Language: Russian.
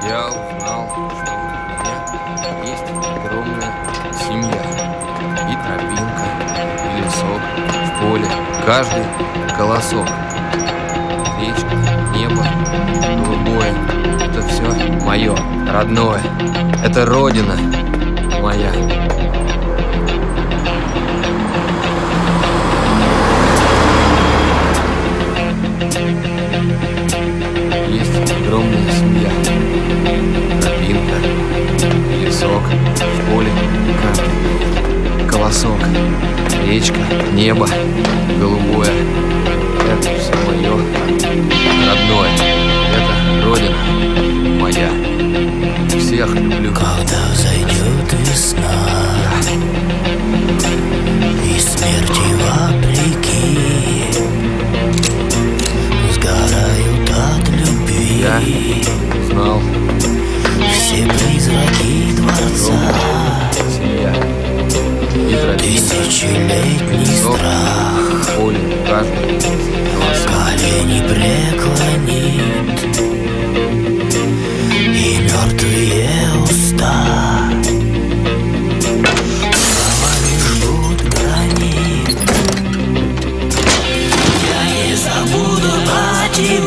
Я узнал, что у меня есть огромная семья. И тропинка, и лесок, в поле каждый колосок. Речка, небо голубое — это все мое, родное. Это родина моя. Есть огромная семья. Тропинка, лесок, в поле каждый колосок. Речка, небо голубое — это все мое родное. Это родина моя. Всех люблю. Когда взойдет весна и смерти вопреки сгорают от любви, Я знал, все призраки дворца, семья и тропинка, тысячелетний лесок, страх в поле каждый колосок. колени преклонит и мертвые уста словами жгут гранит. Я не забуду о тебе.